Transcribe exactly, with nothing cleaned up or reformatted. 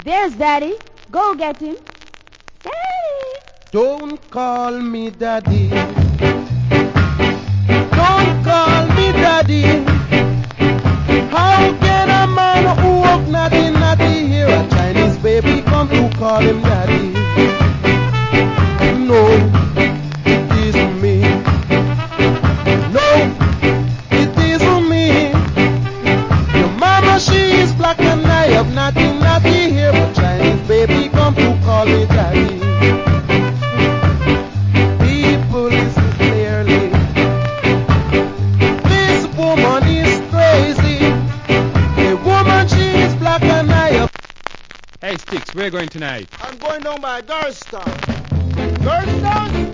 There's Daddy. Go get him. Daddy. Don't call me Daddy. Don't call me Daddy. How can a man who walk naughty, naughty hear a Chinese baby come to call him Daddy? No, it isn't me. No, it isn't me. Your mama, she is black and I have nothing, nothing here but Chinese baby come to call me Daddy. People listen clearly. This woman is crazy. The woman, she is black and I have. Hey, Sticks, where are you going tonight? I'm going down by Girlstown. Girlstown?